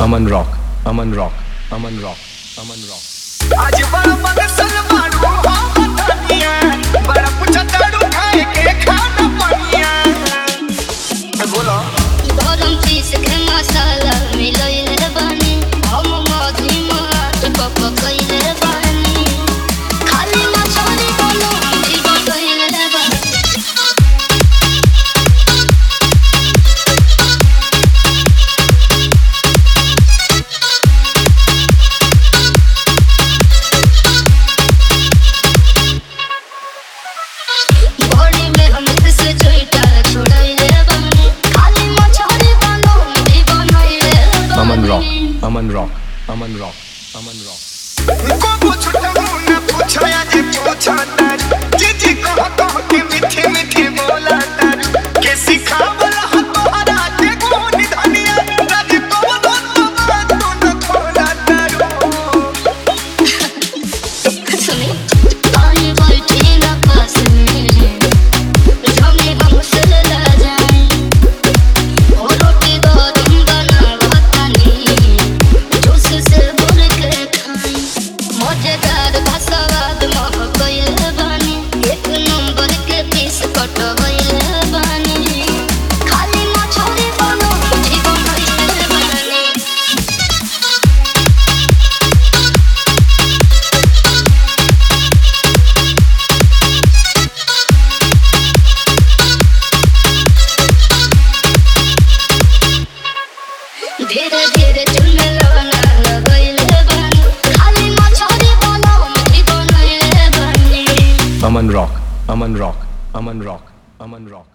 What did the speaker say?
Aman Rock, Aman Rock, Aman Rock, Aman Rock. आज बड़ा मगसल मारू हो बतानिया बड़ा पूछा ताड़ू खाए के खाना पानिया बोलो गरम पीस के मसाला मिलइले बानी हम मधी माट पकइले बानी खाली मछली बोलो जीवन कइले बानी बॉडी में हम से जोइटा छोड़इले बानी खाली मछली बोलो जीवन कइले बानी Aman Rock, Aman Rock, Aman Rock, Aman Rock. को पूछता हूं ना पूछाया जे पूछा तारू जी कहो तो के मीठे मीठे बोला तारू के सिखावला हो तोहरा के गुण धनिया राज को तो बात न खोला तारू सुनी आई बैठी ना पास में जमी हम से ला जाए और रोटी गरम बनावतानी जूस से भर के खाई मजेदार स्वाद महकइले बानी एक नंबर के पीस कटइले बानी खाली मछली बोलो जीवन कइले बानी धीरे धीरे चुने लवना लगइले बानी खाली मछली बोलो जीवन कइले बानी Aman Rock, Aman Rock, Aman Rock, Aman Rock.